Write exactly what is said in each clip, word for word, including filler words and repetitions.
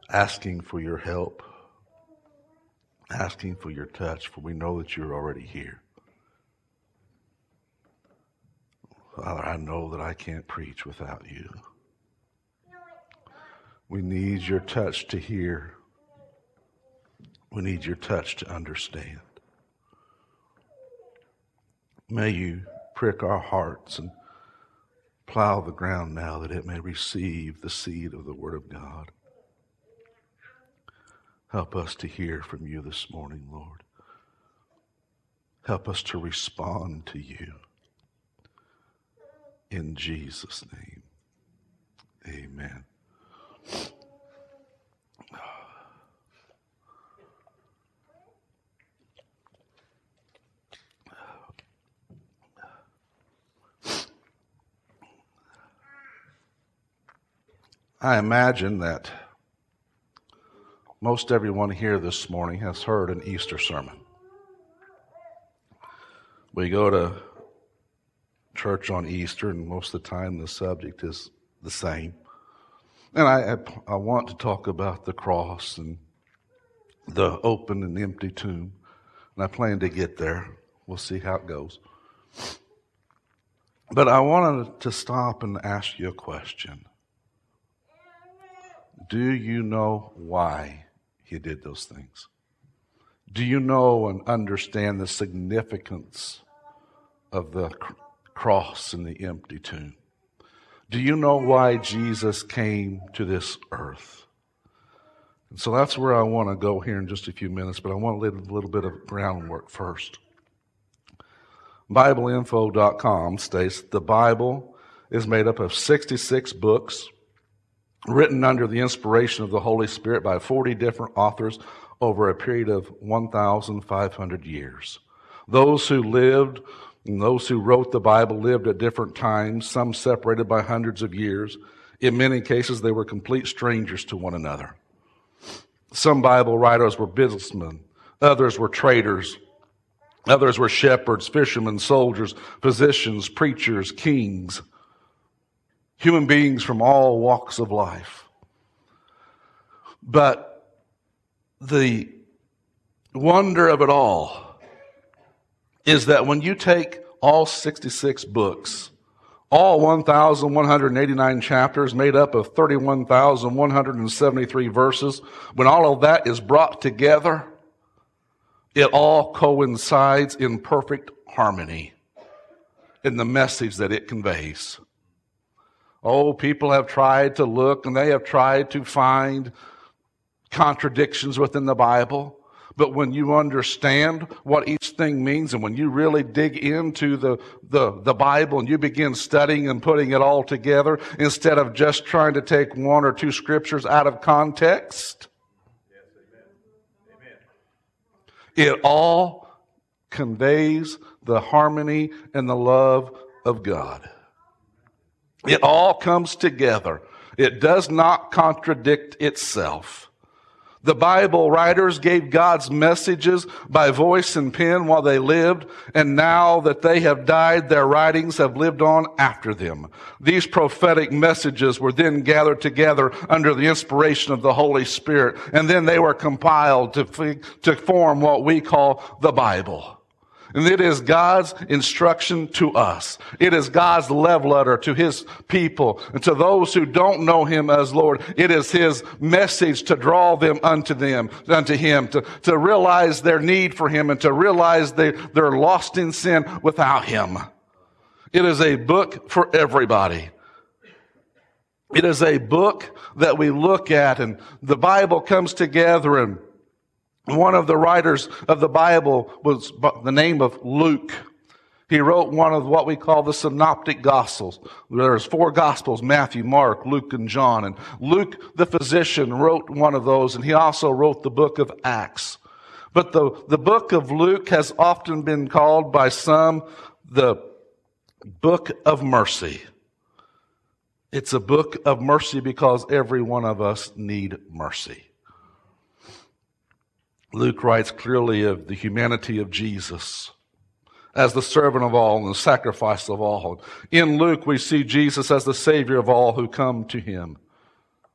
asking for your help, asking for your touch, for we know that you're already here. Father, I know that I can't preach without you. We need your touch to hear. We need your touch to understand. May you prick our hearts and plow the ground now that it may receive the seed of the Word of God. Help us to hear from you this morning, Lord. Help us to respond to you. In Jesus' name, amen. I imagine that most everyone here this morning has heard an Easter sermon. We go to church on Easter, and most of the time the subject is the same. And I, I want to talk about the cross and the open and empty tomb. And I plan to get there. We'll see how it goes. But I wanted to stop and ask you a question. Do you know why he did those things? Do you know and understand the significance of the cross and the empty tomb? Do you know why Jesus came to this earth? And so that's where I want to go here in just a few minutes, but I want to lay a little bit of groundwork first. Bible info dot com states the Bible is made up of sixty-six books written under the inspiration of the Holy Spirit by forty different authors over a period of one thousand five hundred years. Those who lived and those who wrote the Bible lived at different times, some separated by hundreds of years. In many cases, they were complete strangers to one another. Some Bible writers were businessmen. Others were traders. Others were shepherds, fishermen, soldiers, physicians, preachers, kings. Human beings from all walks of life. But the wonder of it all is that when you take all sixty-six books, all one thousand one hundred eighty-nine chapters made up of thirty-one thousand one hundred seventy-three verses, when all of that is brought together, it all coincides in perfect harmony in the message that it conveys. Oh, people have tried to look and they have tried to find contradictions within the Bible. But when you understand what each thing means and when you really dig into the, the, the Bible and you begin studying and putting it all together instead of just trying to take one or two scriptures out of context, yes, amen. Amen. It all conveys the harmony and the love of God. It all comes together. It does not contradict itself. The Bible writers gave God's messages by voice and pen while they lived, and now that they have died, their writings have lived on after them. These prophetic messages were then gathered together under the inspiration of the Holy Spirit, and then they were compiled to, to form what we call the Bible. And it is God's instruction to us. It is God's love letter to His people. And to those who don't know Him as Lord, it is His message to draw them unto them, unto Him, to, to realize their need for Him and to realize they, they're lost in sin without Him. It is a book for everybody. It is a book that we look at, and the Bible comes together, and one of the writers of the Bible was the name of Luke. He wrote one of what we call the synoptic gospels. There's four gospels: Matthew, Mark, Luke, and John. And Luke, the physician, wrote one of those, and he also wrote the book of Acts. But the, the book of Luke has often been called by some the book of mercy. It's a book of mercy because every one of us need mercy. Luke writes clearly of the humanity of Jesus as the servant of all and the sacrifice of all. In Luke, we see Jesus as the Savior of all who come to Him.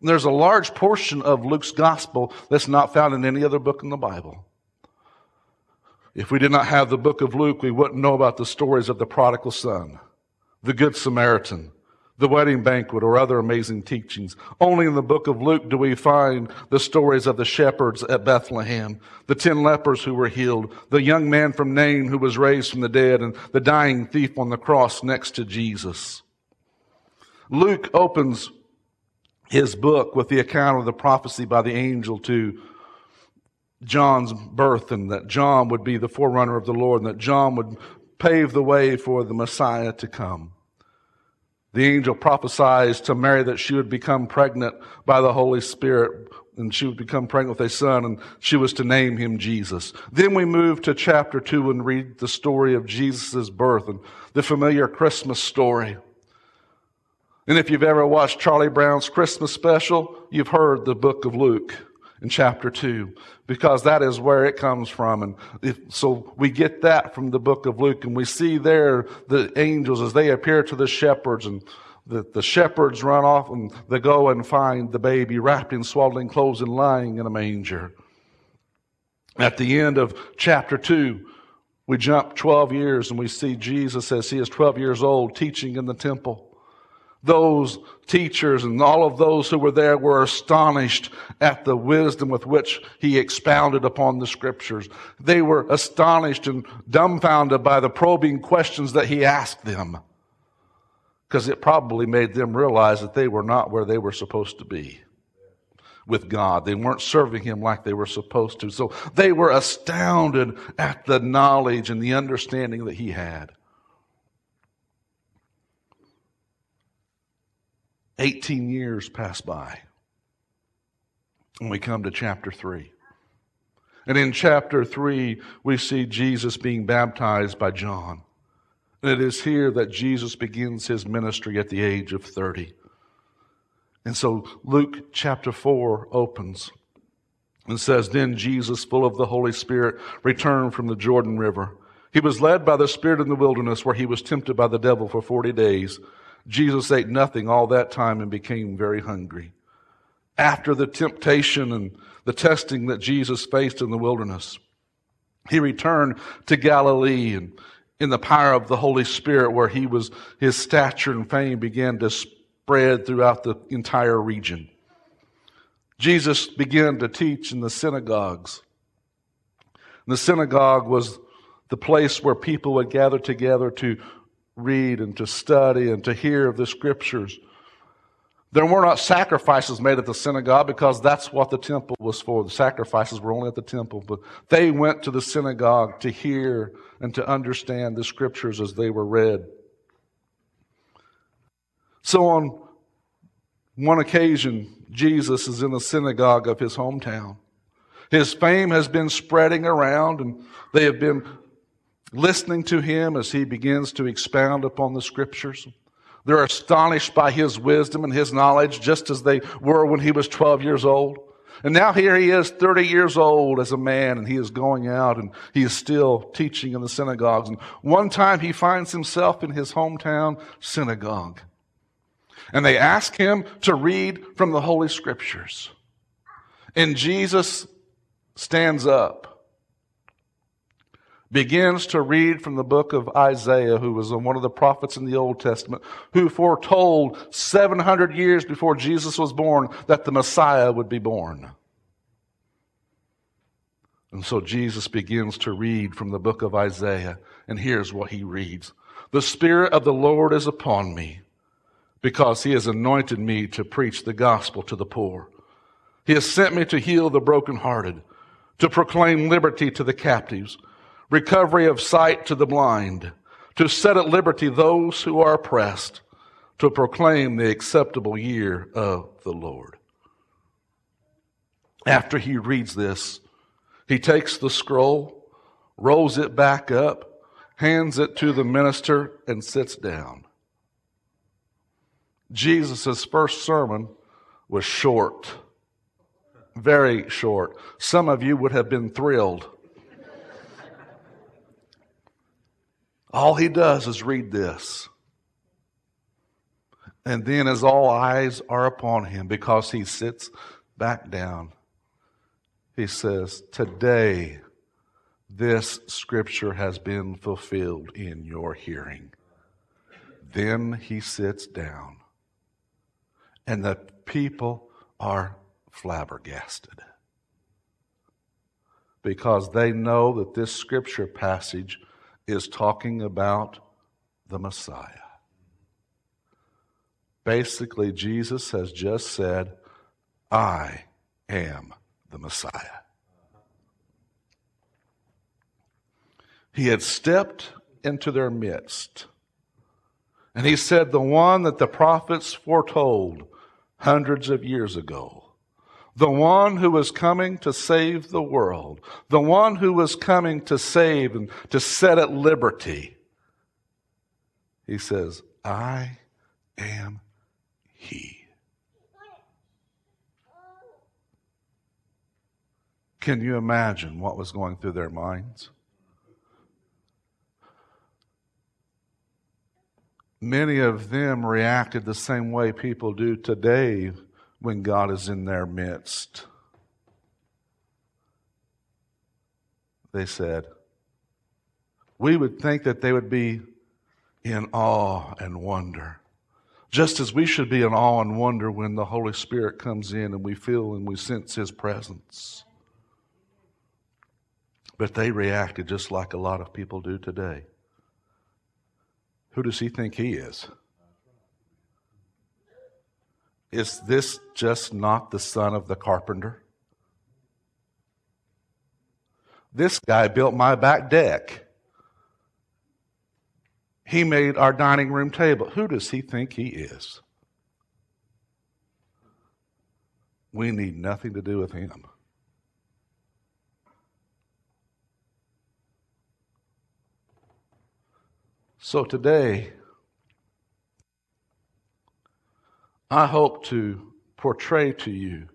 There's a large portion of Luke's gospel that's not found in any other book in the Bible. If we did not have the book of Luke, we wouldn't know about the stories of the prodigal son, the Good Samaritan, the wedding banquet, or other amazing teachings. Only in the book of Luke do we find the stories of the shepherds at Bethlehem, the ten lepers who were healed, the young man from Nain who was raised from the dead, and the dying thief on the cross next to Jesus. Luke opens his book with the account of the prophecy by the angel to John's birth, and that John would be the forerunner of the Lord, and that John would pave the way for the Messiah to come. The angel prophesies to Mary that she would become pregnant by the Holy Spirit, and she would become pregnant with a son, and she was to name him Jesus. Then we move to chapter two and read the story of Jesus' birth and the familiar Christmas story. And if you've ever watched Charlie Brown's Christmas special, you've heard the book of Luke in chapter two, because that is where it comes from. And if, so we get that from the book of Luke, and we see there the angels as they appear to the shepherds, and the, the shepherds run off and they go and find the baby wrapped in swaddling clothes and lying in a manger. At the end of chapter two, we jump twelve years and we see Jesus as he is twelve years old teaching in the temple. Those teachers and all of those who were there were astonished at the wisdom with which he expounded upon the scriptures. They were astonished and dumbfounded by the probing questions that he asked them, because it probably made them realize that they were not where they were supposed to be with God. They weren't serving him like they were supposed to. So they were astounded at the knowledge and the understanding that he had. Eighteen years pass by, and we come to chapter three. And in chapter three, we see Jesus being baptized by John. And it is here that Jesus begins his ministry at the age of thirty. And so Luke chapter four opens and says, "Then Jesus, full of the Holy Spirit, returned from the Jordan River. He was led by the Spirit in the wilderness, where he was tempted by the devil for forty days. Jesus ate nothing all that time and became very hungry." After the temptation and the testing that Jesus faced in the wilderness, he returned to Galilee, and in the power of the Holy Spirit, where he was, his stature and fame began to spread throughout the entire region. Jesus began to teach in the synagogues. The synagogue was the place where people would gather together to read and to study and to hear of the scriptures. There were not sacrifices made at the synagogue, because that's what the temple was for. The sacrifices were only at the temple, but they went to the synagogue to hear and to understand the scriptures as they were read. So on one occasion, Jesus is in the synagogue of his hometown. His fame has been spreading around, and they have been listening to him as he begins to expound upon the scriptures. They're astonished by his wisdom and his knowledge, just as they were when he was twelve years old. And now here he is, thirty years old as a man, and he is going out and he is still teaching in the synagogues. And one time he finds himself in his hometown synagogue. And they ask him to read from the Holy Scriptures. And Jesus stands up, begins to read from the book of Isaiah, who was one of the prophets in the Old Testament, who foretold seven hundred years before Jesus was born that the Messiah would be born. And so Jesus begins to read from the book of Isaiah, and here's what he reads. "The Spirit of the Lord is upon me, because he has anointed me to preach the gospel to the poor. He has sent me to heal the brokenhearted, to proclaim liberty to the captives, recovery of sight to the blind, to set at liberty those who are oppressed, to proclaim the acceptable year of the Lord." After he reads this, he takes the scroll, rolls it back up, hands it to the minister, and sits down. Jesus' first sermon was short, very short. Some of you would have been thrilled. All he does is read this. And then as all eyes are upon him, because he sits back down, he says, today this scripture has been fulfilled in your hearing. Then he sits down, and the people are flabbergasted, because they know that this scripture passage is talking about the Messiah. Basically, Jesus has just said, I am the Messiah. He had stepped into their midst, and he said, the one that the prophets foretold hundreds of years ago, the one who was coming to save the world, the one who was coming to save and to set at liberty. He says, I am he. Can you imagine what was going through their minds? Many of them reacted the same way people do today when God is in their midst. They said, we would think that they would be in awe and wonder, just as we should be in awe and wonder when the Holy Spirit comes in and we feel and we sense his presence. But they reacted just like a lot of people do today. Who does he think he is? Is this just not the son of the carpenter? This guy built my back deck. He made our dining room table. Who does he think he is? We need nothing to do with him. So today, I hope to portray to you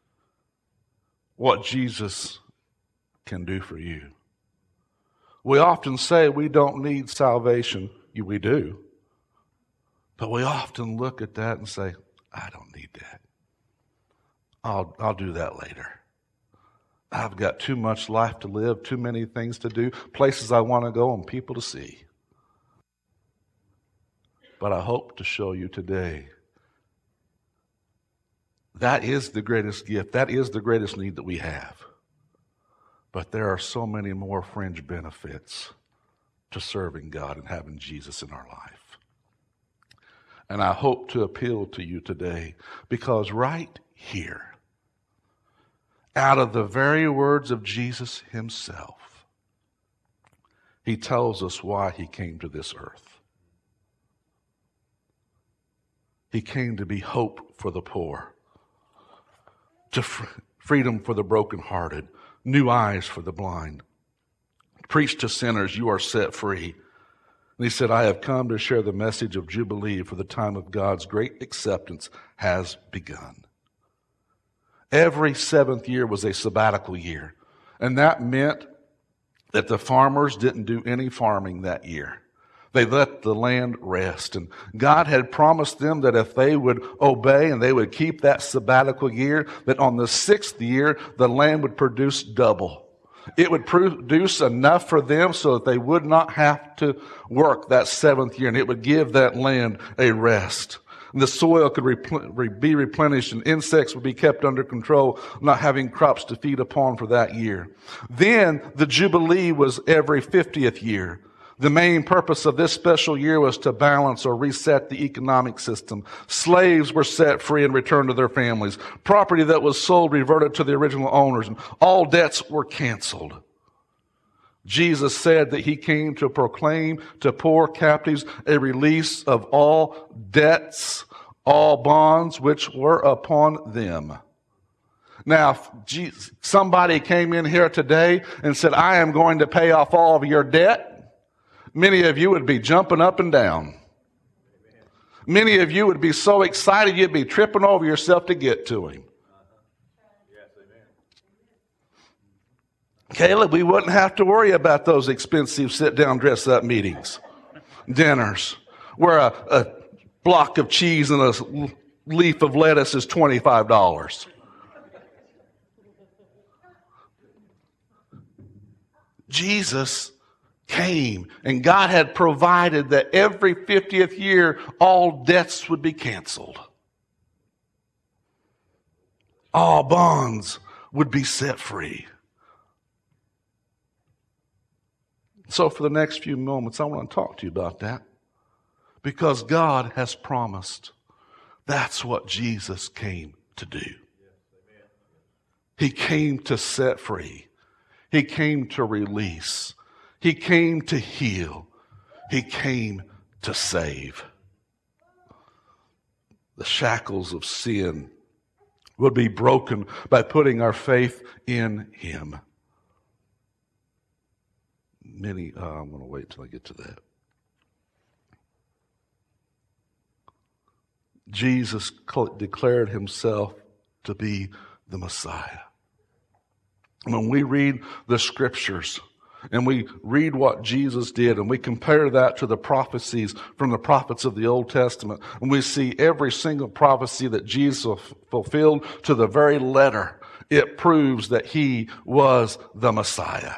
what Jesus can do for you. We often say we don't need salvation. We do. But we often look at that and say, I don't need that. I'll, I'll do that later. I've got too much life to live, too many things to do, places I want to go and people to see. But I hope to show you today that is the greatest gift. That is the greatest need that we have. But there are so many more fringe benefits to serving God and having Jesus in our life. And I hope to appeal to you today, because right here, out of the very words of Jesus himself, he tells us why he came to this earth. He came to be hope for the poor, to fr- freedom for the brokenhearted, new eyes for the blind. Preach to sinners, you are set free. And he said, I have come to share the message of Jubilee, for the time of God's great acceptance has begun. Every seventh year was a sabbatical year. And that meant that the farmers didn't do any farming that year. They let the land rest. And God had promised them that if they would obey and they would keep that sabbatical year, that on the sixth year, the land would produce double. It would produce enough for them so that they would not have to work that seventh year, and it would give that land a rest. And the soil could repl- be replenished, and insects would be kept under control, not having crops to feed upon for that year. Then the Jubilee was every fiftieth year. The main purpose of this special year was to balance or reset the economic system. Slaves were set free and returned to their families. Property that was sold reverted to the original owners, and all debts were canceled. Jesus said that he came to proclaim to poor captives a release of all debts, all bonds which were upon them. Now, if somebody came in here today and said, I am going to pay off all of your debt, many of you would be jumping up and down. Many of you would be so excited you'd be tripping over yourself to get to him. Caleb, we wouldn't have to worry about those expensive sit-down, dress-up meetings, dinners, where a, a block of cheese and a leaf of lettuce is twenty-five dollars. Jesus came, and God had provided that every fiftieth year all debts would be canceled. All bonds would be set free. So for the next few moments, I want to talk to you about that, because God has promised. That's what Jesus came to do. He came to set free. He came to release. He came to heal. He came to save. The shackles of sin would be broken by putting our faith in Him. Many, uh, I'm going to wait till I get to that. Jesus declared Himself to be the Messiah. When we read the Scriptures and we read what Jesus did and we compare that to the prophecies from the prophets of the Old Testament, and we see every single prophecy that Jesus fulfilled to the very letter, it proves that He was the Messiah.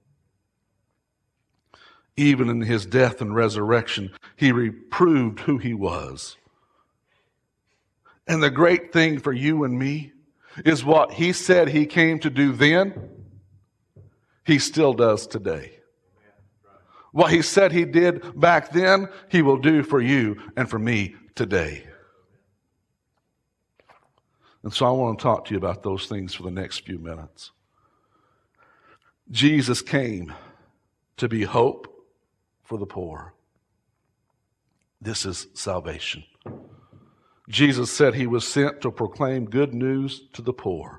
Even in His death and resurrection, He reproved who He was. And the great thing for you and me is what He said He came to do then, He still does today. What He said He did back then, He will do for you and for me today. And so I want to talk to you about those things for the next few minutes. Jesus came to be hope for the poor. This is salvation. Jesus said He was sent to proclaim good news to the poor.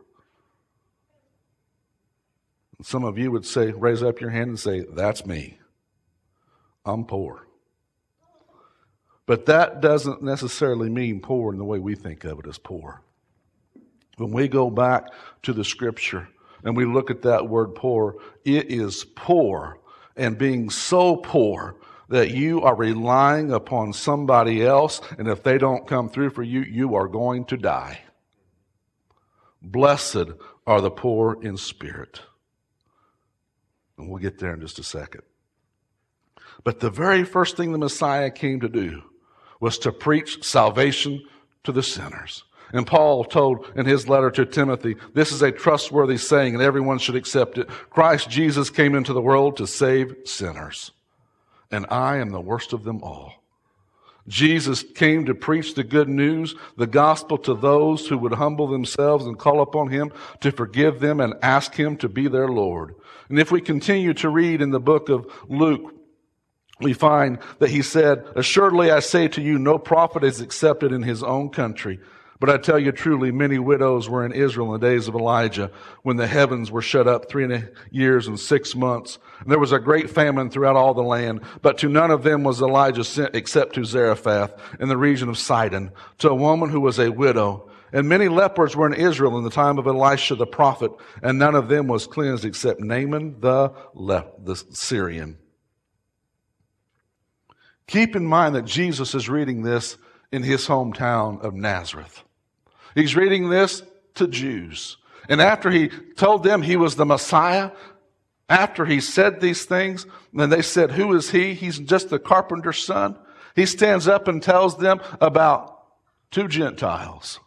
Some of you would say, raise up your hand and say, that's me. I'm poor. But that doesn't necessarily mean poor in the way we think of it as poor. When we go back to the Scripture and we look at that word poor, it is poor, and being so poor that you are relying upon somebody else, and if they don't come through for you, you are going to die. Blessed are the poor in spirit. And we'll get there in just a second. But the very first thing the Messiah came to do was to preach salvation to the sinners. And Paul told in his letter to Timothy, this is a trustworthy saying and everyone should accept it. Christ Jesus came into the world to save sinners, and I am the worst of them all. Jesus came to preach the good news, the gospel, to those who would humble themselves and call upon Him to forgive them and ask Him to be their Lord. And if we continue to read in the book of Luke, we find that He said, assuredly I say to you, no prophet is accepted in his own country. But I tell you truly, many widows were in Israel in the days of Elijah, when the heavens were shut up three and a years and six months. And there was a great famine throughout all the land. But to none of them was Elijah sent except to Zarephath in the region of Sidon, to a woman who was a widow. And many lepers were in Israel in the time of Elisha the prophet, and none of them was cleansed except Naaman the, Le- the Syrian. Keep in mind that Jesus is reading this in his hometown of Nazareth. He's reading this to Jews. And after he told them he was the Messiah, after he said these things, and they said, who is he? He's just the carpenter's son. He stands up and tells them about two Gentiles.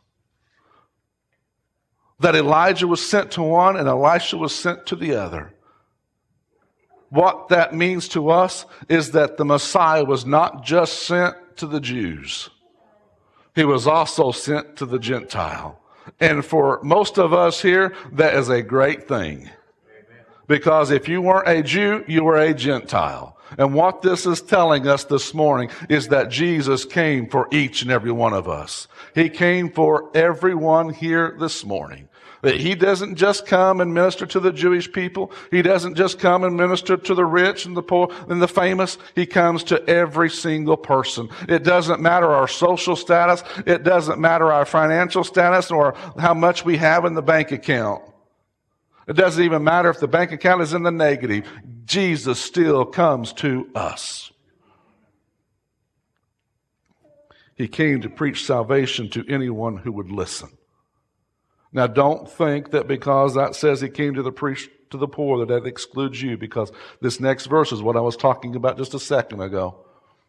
That Elijah was sent to one and Elisha was sent to the other. What that means to us is that the Messiah was not just sent to the Jews. He was also sent to the Gentile. And for most of us here, that is a great thing. Because if you weren't a Jew, you were a Gentile. And what this is telling us this morning is that Jesus came for each and every one of us. He came for everyone here this morning. That He doesn't just come and minister to the Jewish people. He doesn't just come and minister to the rich and the poor and the famous. He comes to every single person. It doesn't matter our social status. It doesn't matter our financial status or how much we have in the bank account. It doesn't even matter if the bank account is in the negative. Jesus still comes to us. He came to preach salvation to anyone who would listen. Now, don't think that because that says he came to the preach to the poor that that excludes you, because this next verse is what I was talking about just a second ago.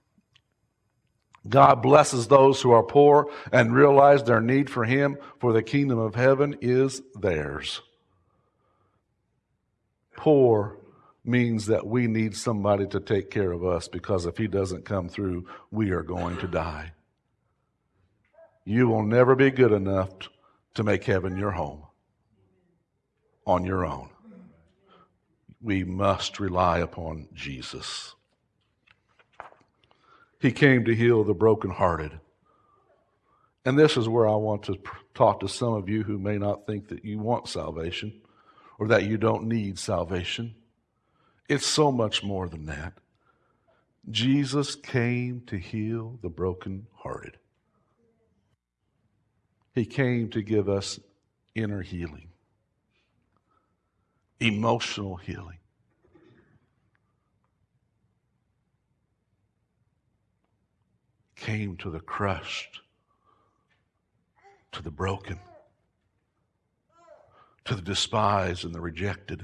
God blesses those who are poor and realize their need for him, for the kingdom of heaven is theirs. Poor means that we need somebody to take care of us, because if he doesn't come through, we are going to die. You will never be good enough to make heaven your home on your own. We must rely upon Jesus. He came to heal the brokenhearted. And this is where I want to talk to some of you who may not think that you want salvation or that you don't need salvation. It's so much more than that. Jesus came to heal the brokenhearted. He came to give us inner healing, emotional healing. Came to the crushed, to the broken, to the despised and the rejected.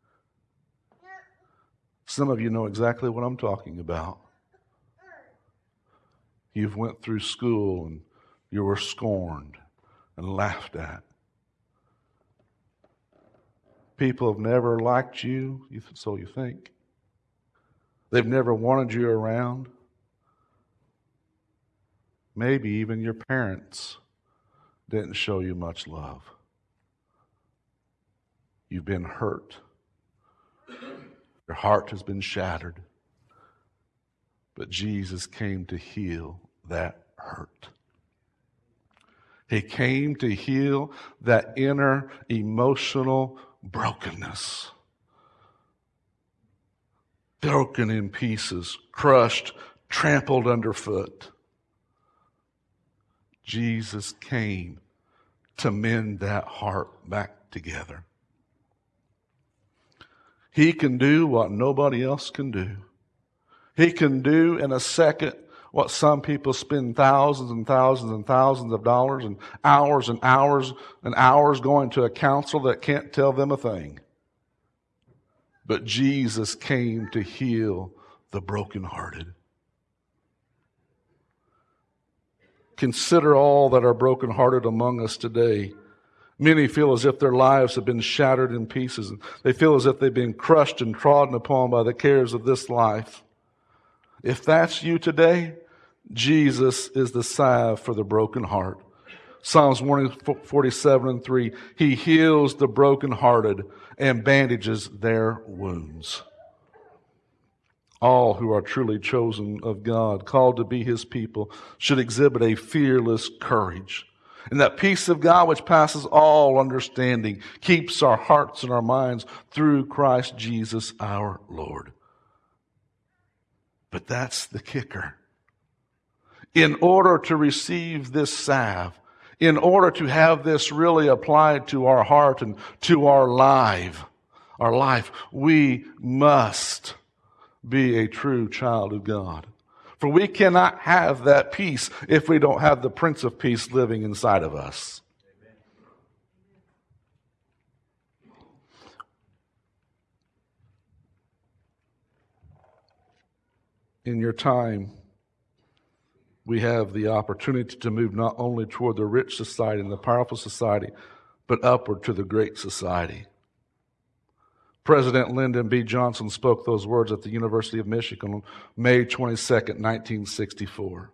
Some of you know exactly what I'm talking about. You've went through school and you were scorned and laughed at. People have never liked you, so you think. They've never wanted you around. Maybe even your parents didn't show you much love. You've been hurt. Your heart has been shattered. But Jesus came to heal that hurt. He came to heal that inner emotional brokenness. Broken in pieces, crushed, trampled underfoot. Jesus came to mend that heart back together. He can do what nobody else can do. He can do in a second what some people spend thousands and thousands and thousands of dollars and hours and hours and hours going to a counselor that can't tell them a thing. But Jesus came to heal the brokenhearted. Consider all that are brokenhearted among us today. Many feel as if their lives have been shattered in pieces. They feel as if they've been crushed and trodden upon by the cares of this life. If that's you today, Jesus is the salve for the broken heart. Psalms one forty-seven and three, he heals the brokenhearted and bandages their wounds. All who are truly chosen of God, called to be his people, should exhibit a fearless courage. And that peace of God which passes all understanding keeps our hearts and our minds through Christ Jesus our Lord. But that's the kicker. In order to receive this salve, in order to have this really applied to our heart and to our life, our life, we must be a true child of God. For we cannot have that peace if we don't have the Prince of Peace living inside of us. In your time, we have the opportunity to move not only toward the rich society and the powerful society, but upward to the great society. President Lyndon B. Johnson spoke those words at the University of Michigan on May twenty-second, nineteen sixty-four.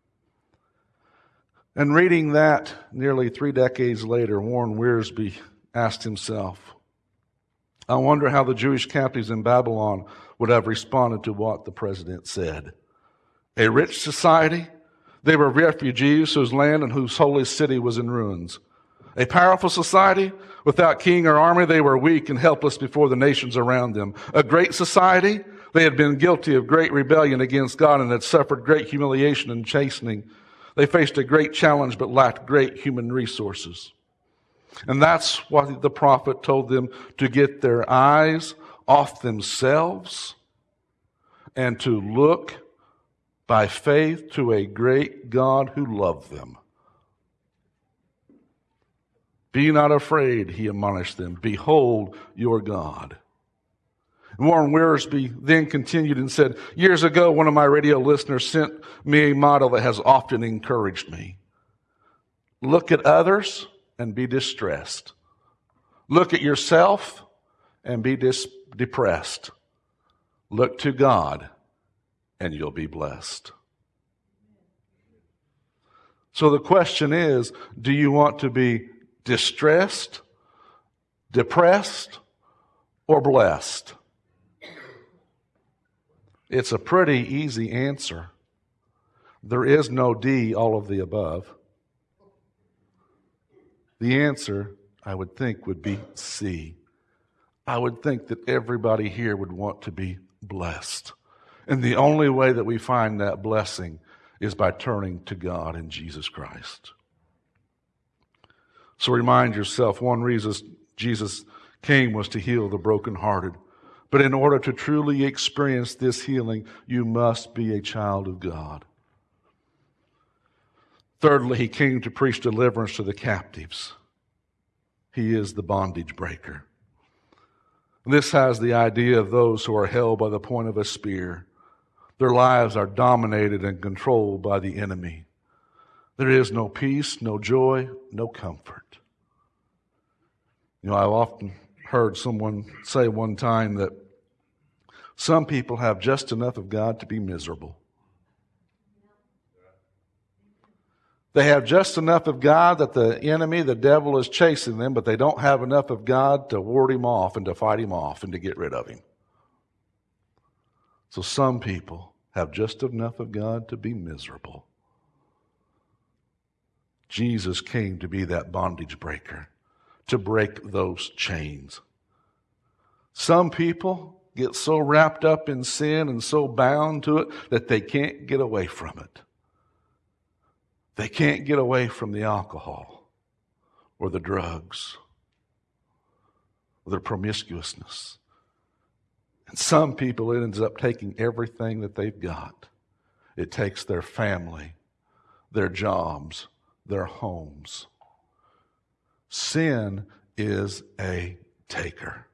And reading that nearly three decades later, Warren Wiersbe asked himself, I wonder how the Jewish captives in Babylon would have responded to what the president said. A rich society? They were refugees whose land and whose holy city was in ruins. A powerful society? Without king or army, they were weak and helpless before the nations around them. A great society? They had been guilty of great rebellion against God and had suffered great humiliation and chastening. They faced a great challenge but lacked great human resources. And that's what the prophet told them, to get their eyes off themselves and to look by faith to a great God who loved them. Be not afraid, he admonished them. Behold your God. Warren Wiersbe then continued and said, years ago, one of my radio listeners sent me a motto that has often encouraged me. Look at others and be distressed. Look at yourself and be dis- depressed. Look to God and you'll be blessed. So the question is, do you want to be distressed, depressed, or blessed? It's a pretty easy answer. There is no D, all of the above. The answer, I would think, would be C. I would think that everybody here would want to be blessed. And the only way that we find that blessing is by turning to God in Jesus Christ. So remind yourself, one reason Jesus came was to heal the brokenhearted. But in order to truly experience this healing, you must be a child of God. Thirdly, he came to preach deliverance to the captives. He is the bondage breaker. This has the idea of those who are held by the point of a spear. Their lives are dominated and controlled by the enemy. There is no peace, no joy, no comfort. You know, I've often heard someone say one time that some people have just enough of God to be miserable. They have just enough of God that the enemy, the devil, is chasing them, but they don't have enough of God to ward him off and to fight him off and to get rid of him. So some people have just enough of God to be miserable. Jesus came to be that bondage breaker, to break those chains. Some people get so wrapped up in sin and so bound to it that they can't get away from it. They can't get away from the alcohol or the drugs or their promiscuousness. And some people, it ends up taking everything that they've got. It takes their family, their jobs, their homes. Sin is a taker.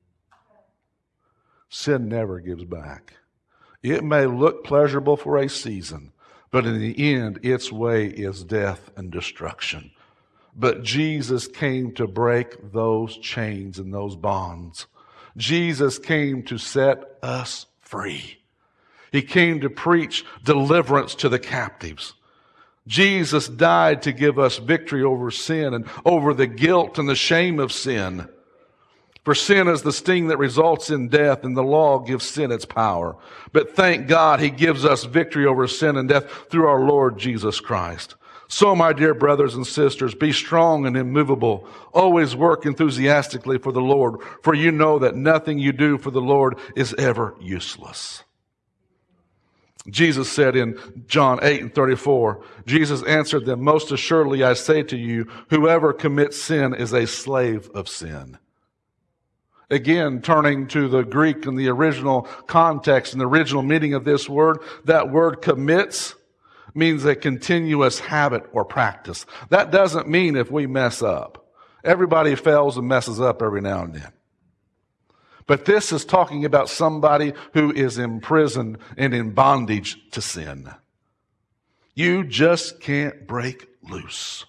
Sin never gives back. It may look pleasurable for a season, but in the end, its way is death and destruction. But Jesus came to break those chains and those bonds. Jesus came to set us free. He came to preach deliverance to the captives. Jesus died to give us victory over sin and over the guilt and the shame of sin. For sin is the sting that results in death, and the law gives sin its power. But thank God he gives us victory over sin and death through our Lord Jesus Christ. So, my dear brothers and sisters, be strong and immovable. Always work enthusiastically for the Lord, for you know that nothing you do for the Lord is ever useless. Jesus said in John eight and thirty-four, Jesus answered them, most assuredly I say to you, whoever commits sin is a slave of sin. Again, turning to the Greek and the original context and the original meaning of this word, that word commits means a continuous habit or practice. That doesn't mean if we mess up. Everybody fails and messes up every now and then. But this is talking about somebody who is imprisoned and in bondage to sin. You just can't break loose.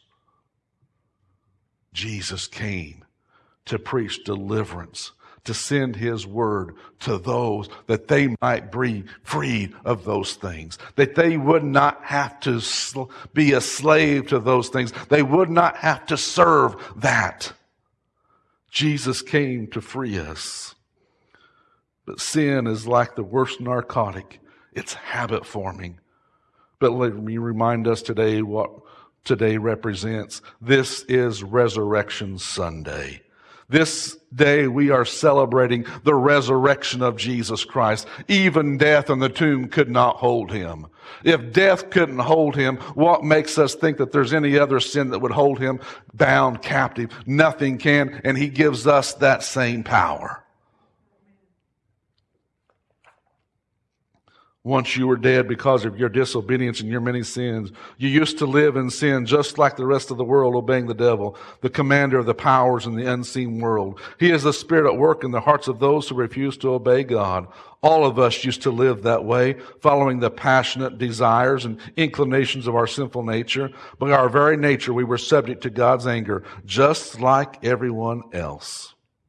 Jesus came to preach deliverance, to send his word to those that they might be freed of those things, that they would not have to sl- be a slave to those things. They would not have to serve that. Jesus came to free us. But sin is like the worst narcotic. It's habit forming. But let me remind us today what today represents. This is Resurrection Sunday. This day we are celebrating the resurrection of Jesus Christ. Even death and the tomb could not hold him. If death couldn't hold him, what makes us think that there's any other sin that would hold him bound, captive? Nothing can, and he gives us that same power. Once you were dead because of your disobedience and your many sins. You used to live in sin just like the rest of the world, obeying the devil, the commander of the powers in the unseen world. He is the spirit at work in the hearts of those who refuse to obey God. All of us used to live that way, following the passionate desires and inclinations of our sinful nature. By our very nature, we were subject to God's anger, just like everyone else.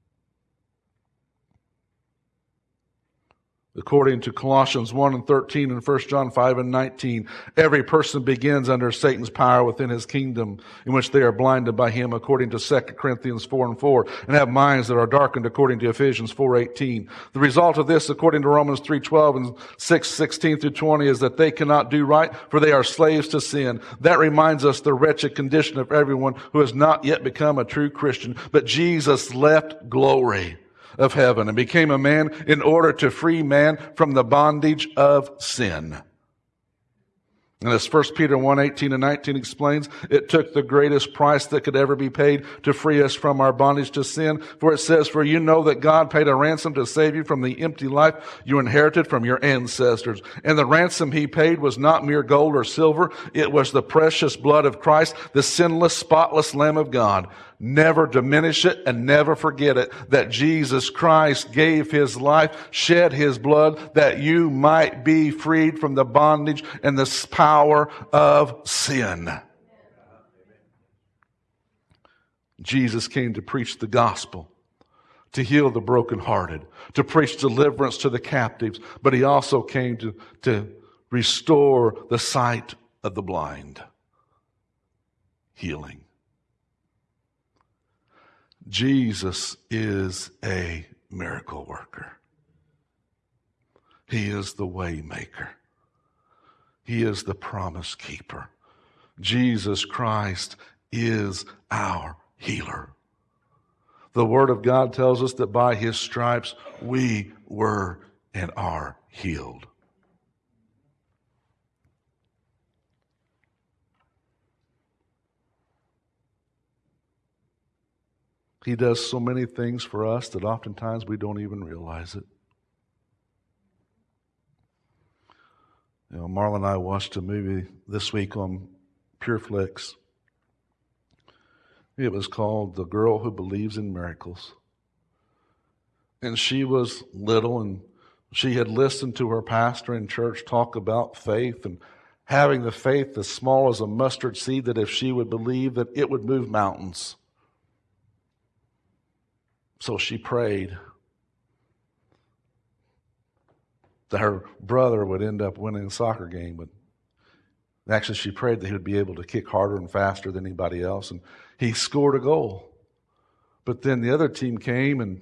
According to Colossians one and thirteen and First John five and nineteen, every person begins under Satan's power within his kingdom, in which they are blinded by him, according to Second Corinthians four and four, and have minds that are darkened, according to Ephesians four eighteen. The result of this, according to Romans three twelve and six sixteen through twenty, is that they cannot do right, for they are slaves to sin. That reminds us the wretched condition of everyone who has not yet become a true Christian. But Jesus left glory of heaven and became a man in order to free man from the bondage of sin. And as First Peter one eighteen and nineteen explains, it took the greatest price that could ever be paid to free us from our bondage to sin. For it says, for you know that God paid a ransom to save you from the empty life you inherited from your ancestors. And the ransom he paid was not mere gold or silver. It was the precious blood of Christ, the sinless, spotless Lamb of God. Never diminish it and never forget it, that Jesus Christ gave his life, shed his blood, that you might be freed from the bondage and the power of sin. Jesus came to preach the gospel, to heal the brokenhearted, to preach deliverance to the captives, but he also came to, to restore the sight of the blind. Healing. Jesus is a miracle worker. He is the way maker. He is the promise keeper. Jesus Christ is our healer. The Word of God tells us that by his stripes we were and are healed. He does so many things for us that oftentimes we don't even realize it. You know, Marla and I watched a movie this week on PureFlix. It was called The Girl Who Believes in Miracles. And she was little, and she had listened to her pastor in church talk about faith and having the faith as small as a mustard seed, that if she would believe, that it would move mountains. So she prayed that her brother would end up winning a soccer game. But actually, she prayed that he would be able to kick harder and faster than anybody else. And he scored a goal. But then the other team came, and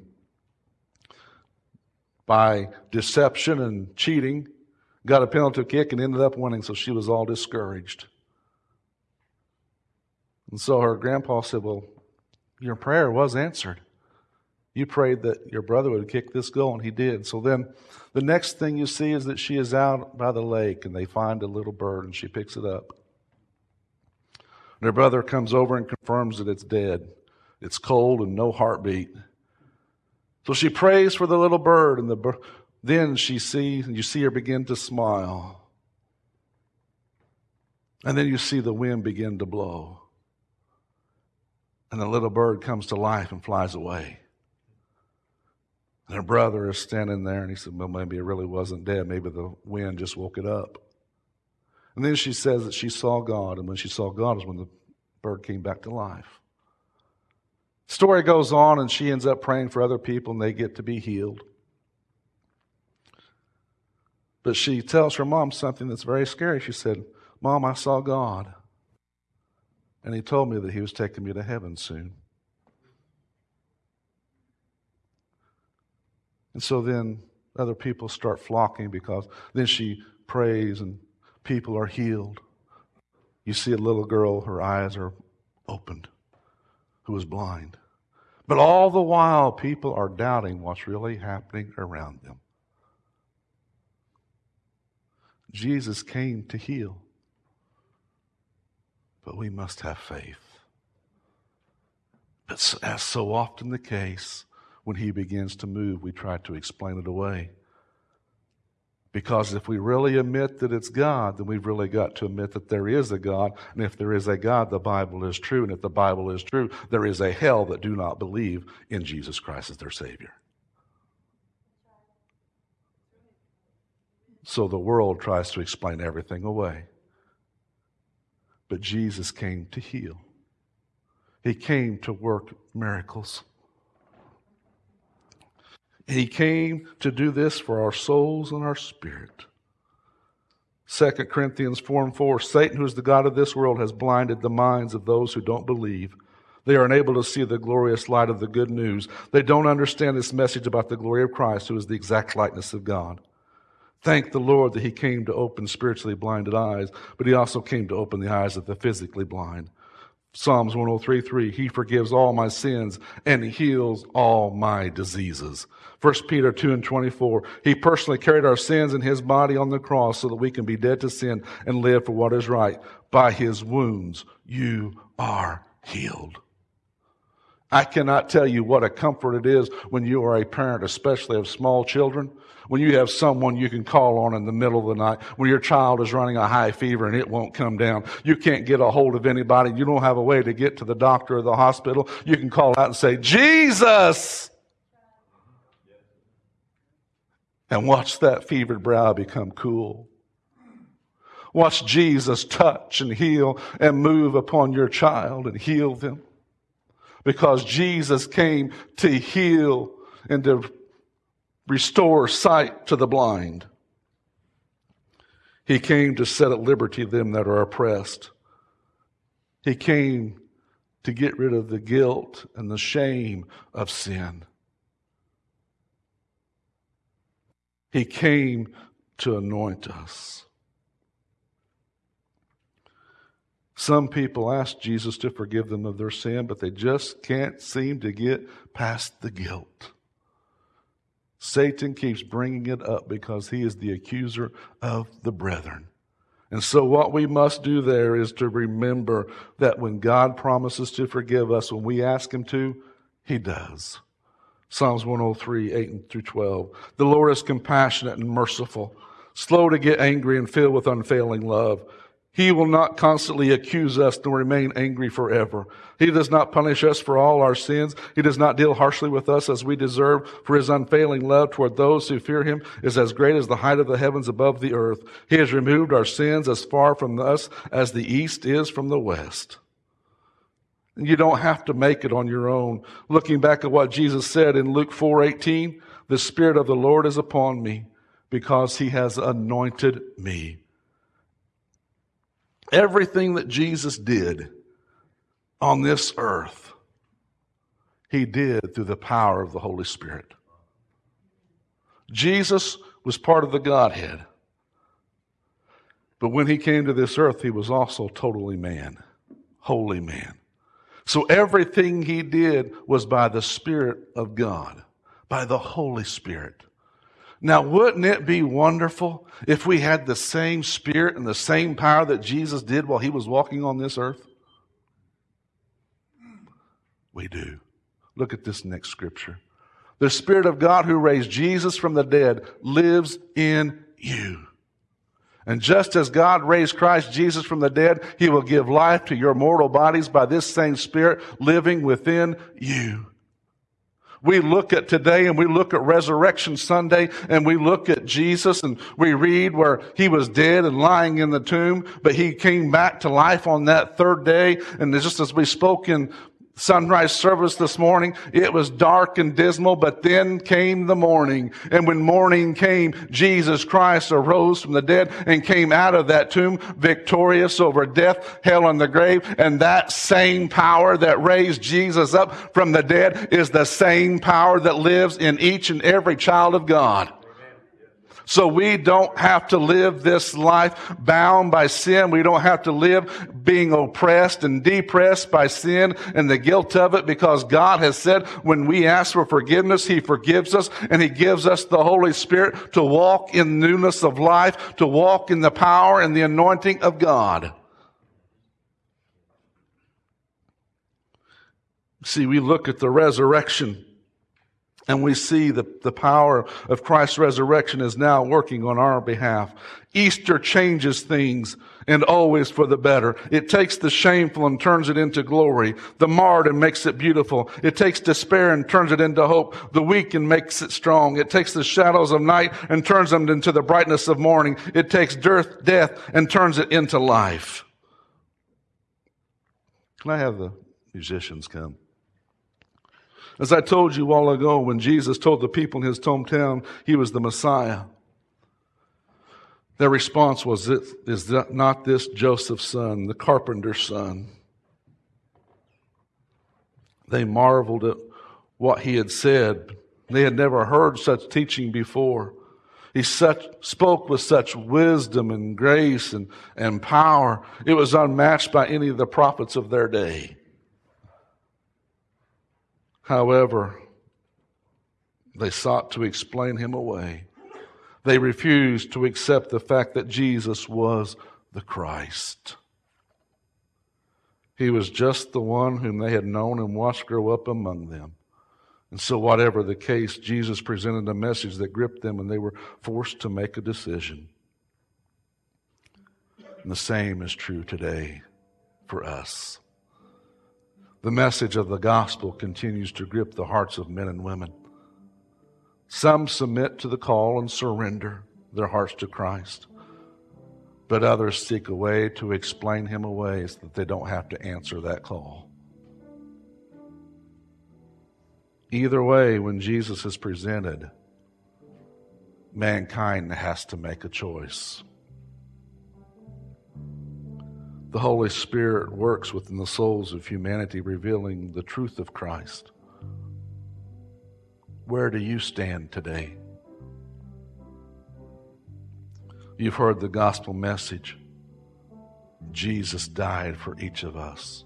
by deception and cheating, got a penalty kick and ended up winning. So she was all discouraged. And so her grandpa said, well, your prayer was answered. You prayed that your brother would kick this goal, and he did. So then the next thing you see is that she is out by the lake, and they find a little bird, and she picks it up. And her brother comes over and confirms that it's dead. It's cold and no heartbeat. So she prays for the little bird, and the bir- then she sees, and you see her begin to smile. And then you see the wind begin to blow. And the little bird comes to life and flies away. And her brother is standing there, and he said, well, maybe it really wasn't dead. Maybe the wind just woke it up. And then she says that she saw God, and when she saw God is when the bird came back to life. Story goes on, and she ends up praying for other people, and they get to be healed. But she tells her mom something that's very scary. She said, Mom, I saw God, and he told me that he was taking me to heaven soon. And so then other people start flocking, because then she prays and people are healed. You see a little girl, her eyes are opened, who was blind. But all the while, people are doubting what's really happening around them. Jesus came to heal, but we must have faith. But as so often the case, when he begins to move, we try to explain it away. Because if we really admit that it's God, then we've really got to admit that there is a God. And if there is a God, the Bible is true. And if the Bible is true, there is a hell that do not believe in Jesus Christ as their Savior. So the world tries to explain everything away. But Jesus came to heal. He came to work miracles. He came to do this for our souls and our spirit. Second Corinthians four and four, Satan, who is the god of this world, has blinded the minds of those who don't believe. They are unable to see the glorious light of the good news. They don't understand this message about the glory of Christ, who is the exact likeness of God. Thank the Lord that he came to open spiritually blinded eyes, but he also came to open the eyes of the physically blind. Psalms one oh three three, he forgives all my sins and he heals all my diseases. First Peter two and twenty-four, he personally carried our sins in his body on the cross so that we can be dead to sin and live for what is right. By his wounds you are healed. I cannot tell you what a comfort it is when you are a parent, especially of small children, when you have someone you can call on in the middle of the night, when your child is running a high fever and it won't come down. You can't get a hold of anybody. You don't have a way to get to the doctor or the hospital. You can call out and say, Jesus! And watch that fevered brow become cool. Watch Jesus touch and heal and move upon your child and heal them. Because Jesus came to heal and to restore sight to the blind. He came to set at liberty them that are oppressed. He came to get rid of the guilt and the shame of sin. He came to anoint us. Some people ask Jesus to forgive them of their sin, but they just can't seem to get past the guilt. Satan keeps bringing it up because he is the accuser of the brethren. And so what we must do there is to remember that when God promises to forgive us, when we ask him to, he does. Psalms one oh three, eight through twelve. The Lord is compassionate and merciful, slow to get angry and filled with unfailing love. He will not constantly accuse us to remain angry forever. He does not punish us for all our sins. He does not deal harshly with us as we deserve, for his unfailing love toward those who fear him is as great as the height of the heavens above the earth. He has removed our sins as far from us as the east is from the west. You don't have to make it on your own. Looking back at what Jesus said in Luke four eighteen, the Spirit of the Lord is upon me because he has anointed me. Everything that Jesus did on this earth, he did through the power of the Holy Spirit. Jesus was part of the Godhead. But when he came to this earth, he was also totally man, holy man. So everything he did was by the Spirit of God, by the Holy Spirit. Now, wouldn't it be wonderful if we had the same Spirit and the same power that Jesus did while he was walking on this earth? We do. Look at this next scripture. The Spirit of God who raised Jesus from the dead lives in you. And just as God raised Christ Jesus from the dead, he will give life to your mortal bodies by this same Spirit living within you. We look at today and we look at Resurrection Sunday and we look at Jesus and we read where he was dead and lying in the tomb, but he came back to life on that third day. And just as we spoke in sunrise service this morning, it was dark and dismal, but then came the morning. And when morning came, Jesus Christ arose from the dead and came out of that tomb victorious over death, hell, and the grave. And that same power that raised Jesus up from the dead is the same power that lives in each and every child of God. So we don't have to live this life bound by sin. We don't have to live being oppressed and depressed by sin and the guilt of it, because God has said when we ask for forgiveness, he forgives us, and he gives us the Holy Spirit to walk in newness of life, to walk in the power and the anointing of God. See, we look at the resurrection And we see the, the power of Christ's resurrection is now working on our behalf. Easter changes things, and always for the better. It takes the shameful and turns it into glory, the marred and makes it beautiful. It takes despair and turns it into hope, the weak and makes it strong. It takes the shadows of night and turns them into the brightness of morning. It takes death, death and turns it into life. Can I have the musicians come? As I told you a while ago, when Jesus told the people in his hometown he was the Messiah, their response was, "Is that not this Joseph's son, the carpenter's son?" They marveled at what he had said. They had never heard such teaching before. He such, spoke with such wisdom and grace and, and power. It was unmatched by any of the prophets of their day. However, they sought to explain him away. They refused to accept the fact that Jesus was the Christ. He was just the one whom they had known and watched grow up among them. And so whatever the case, Jesus presented a message that gripped them, and they were forced to make a decision. And the same is true today for us. The message of the gospel continues to grip the hearts of men and women. Some submit to the call and surrender their hearts to Christ, but others seek a way to explain him away so that they don't have to answer that call. Either way, when Jesus is presented, mankind has to make a choice. The Holy Spirit works within the souls of humanity, revealing the truth of Christ. Where do you stand today? You've heard the gospel message. Jesus died for each of us.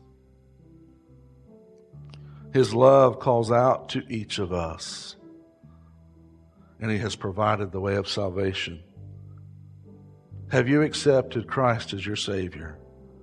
His love calls out to each of us, and he has provided the way of salvation. Have you accepted Christ as your Savior?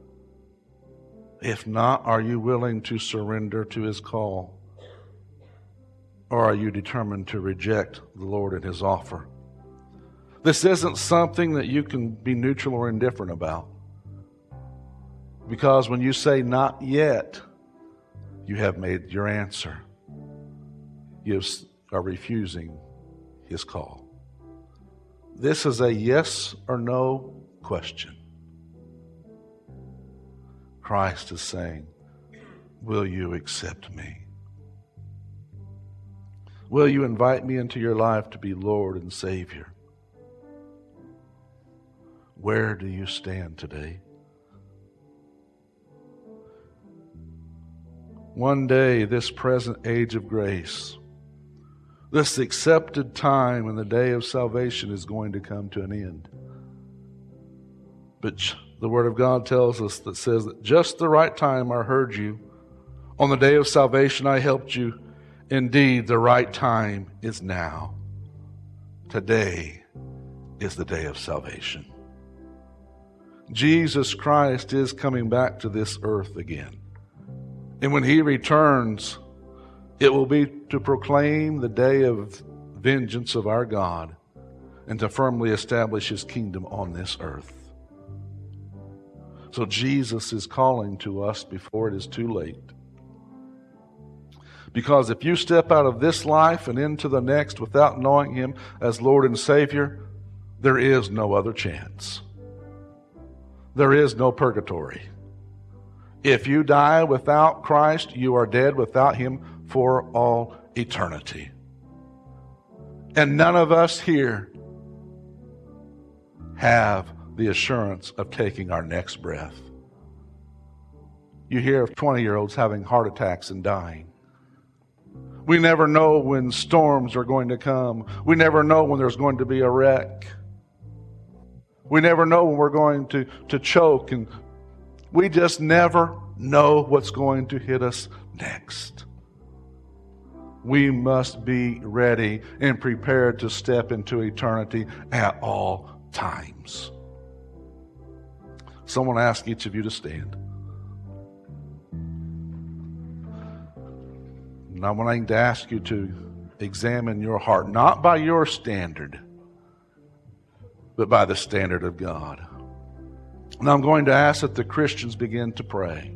If not, are you willing to surrender to his call? Or are you determined to reject the Lord and his offer? This isn't something that you can be neutral or indifferent about. Because when you say not yet, you have made your answer. You are refusing his call. This is a yes or no question. Christ is saying, will you accept me? Will you invite me into your life to be Lord and Savior? Where do you stand today? One day, this present age of grace, this accepted time in the day of salvation is going to come to an end. But the Word of God tells us that says that just the right time I heard you. On the day of salvation I helped you. Indeed, the right time is now. Today is the day of salvation. Jesus Christ is coming back to this earth again. And when he returns, it will be to proclaim the day of vengeance of our God and to firmly establish his kingdom on this earth. So Jesus is calling to us before it is too late. Because if you step out of this life and into the next without knowing him as Lord and Savior, there is no other chance. There is no purgatory. If you die without Christ, you are dead without him for all eternity. And none of us here have the assurance of taking our next breath. You hear of twenty-year-olds having heart attacks and dying. We never know when storms are going to come. We never know when there's going to be a wreck. We never know when we're going to, to choke, and we just never know what's going to hit us next. We must be ready and prepared to step into eternity at all times. Someone ask each of you to stand. And I'm wanting to ask you to examine your heart, not by your standard, but by the standard of God. And I'm going to ask that the Christians begin to pray.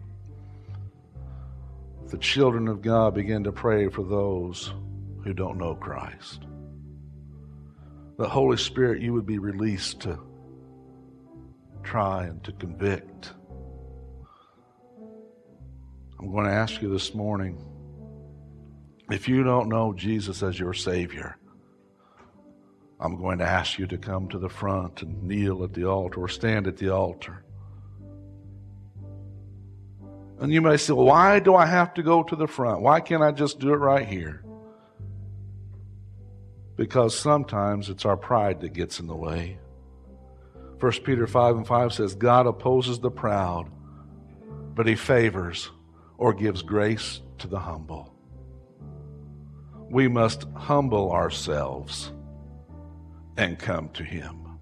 The children of God begin to pray for those who don't know Christ. The Holy Spirit, you would be released to try and to convict. I'm going to ask you this morning, if you don't know Jesus as your Savior, I'm going to ask you to come to the front and kneel at the altar or stand at the altar. And you may say, well, why do I have to go to the front? Why can't I just do it right here? Because sometimes it's our pride that gets in the way. First Peter five and five says, God opposes the proud, but He favors or gives grace to the humble. We must humble ourselves and come to Him.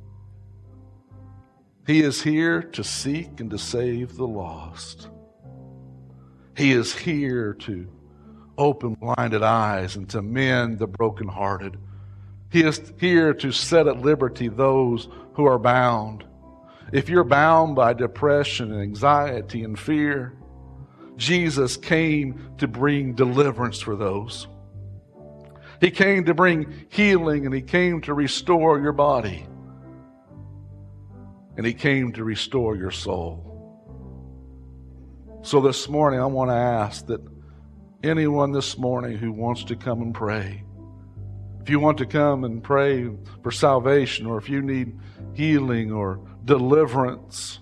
He is here to seek and to save the lost. He is here to open blinded eyes and to mend the brokenhearted. He is here to set at liberty those who are bound. If you're bound by depression and anxiety and fear, Jesus came to bring deliverance for those. He came to bring healing, and He came to restore your body. And He came to restore your soul. So this morning, I want to ask that anyone this morning who wants to come and pray, if you want to come and pray for salvation, or if you need healing or deliverance,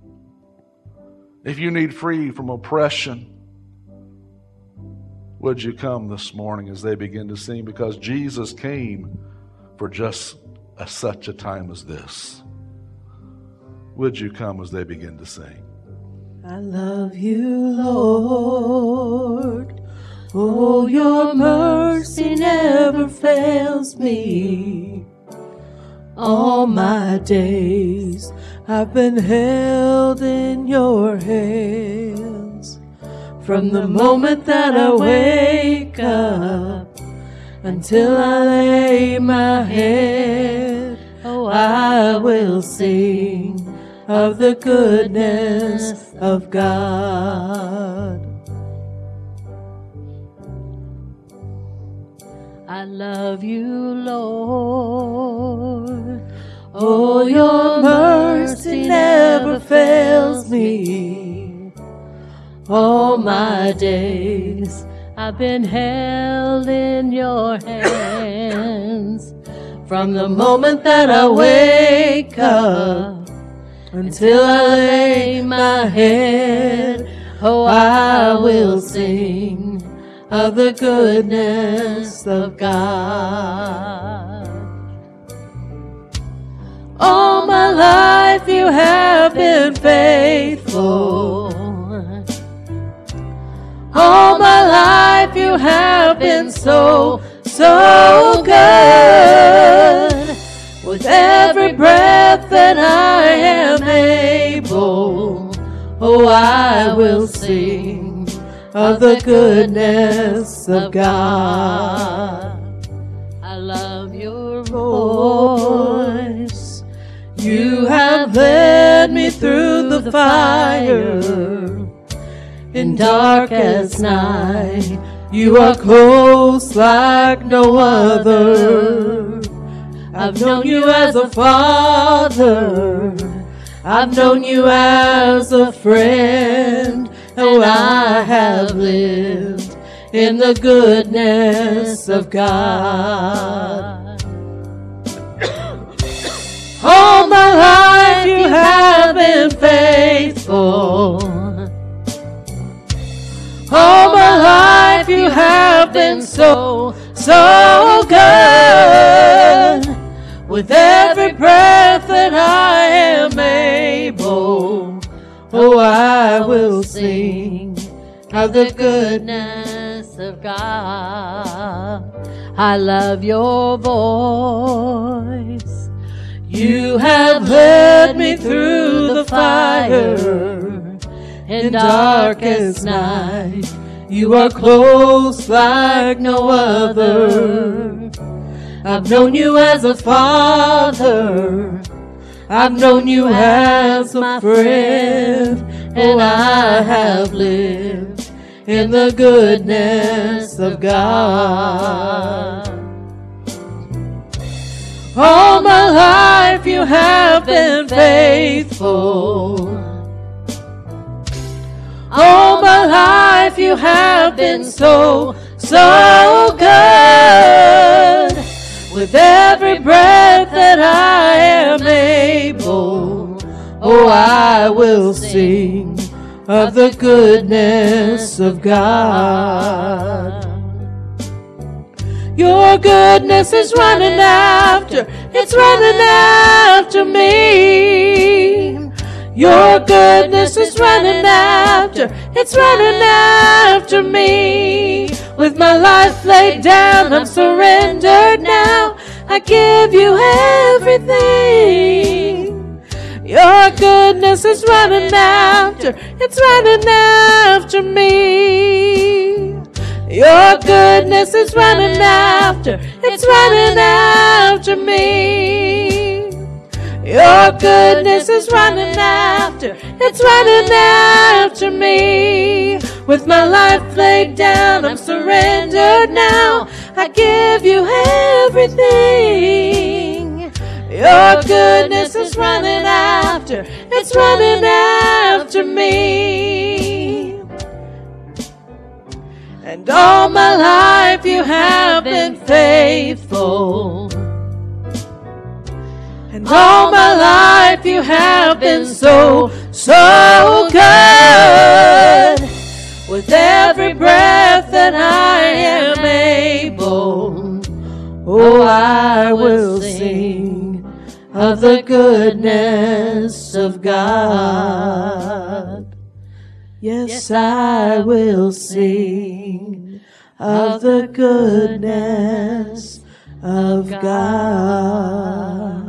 if you need free from oppression, would you come this morning as they begin to sing? Because Jesus came for just a, such a time as this. Would you come as they begin to sing? I love you, Lord. Oh, your mercy never fails me. All my days I've been held in your hands. From the moment that I wake up until I lay my head, oh, I will sing of the goodness of God. I love you, Lord. Oh, your mercy never fails me. All my days I've been held in your hands. From the moment that I wake up until I lay my head, oh, I will sing of the goodness of God. All my life you have been faithful. All my life you have been so, so good. With every breath that I am able, oh, I will sing of the goodness of God. I love your voice. You have led me through the fire. In darkest night, you are close like no other. I've known you as a father. I've known you as a friend. And I have lived in the goodness of God. All my life you have been faithful. All my life you have been so, so good. With every breath that I am able, oh, I will sing of the goodness of God. I love your voice. You have led me through the fire. In darkest night, You are close like no other. I've known you as a father. I've known you as my friend. And I have lived in the goodness of God. All my life you have been faithful. All my life you have been so, so good. With every breath that I am able, oh, I will sing of the goodness of God. Your goodness is running after, it's running after me. Your goodness is running after, it's running after me. With my life laid down, I'm surrendered now. I give you everything. Your goodness is running after, it's running after me. Your goodness is running after, it's running after me. Your goodness is running after, it's running after me. With my life laid down, I'm surrendered now. I give you everything. Your goodness is running after, it's running after me. And all my life you have been faithful. And all my life you have been so, so good. With every breath that I am able, oh, I will sing of the goodness of God. Yes, I will sing of the goodness of God.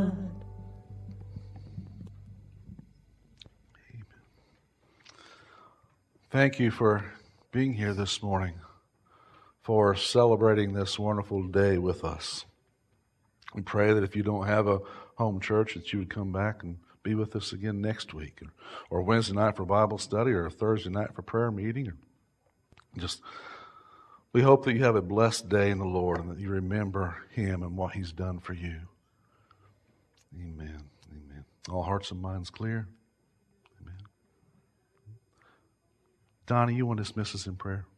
Thank you for being here this morning, for celebrating this wonderful day with us. We pray that if you don't have a home church, that you would come back and be with us again next week, or Wednesday night for Bible study, or Thursday night for prayer meeting. Or just, we hope that you have a blessed day in the Lord and that you remember Him and what He's done for you. Amen. Amen. All hearts and minds clear? Amen. Donnie, you want to dismiss us in prayer?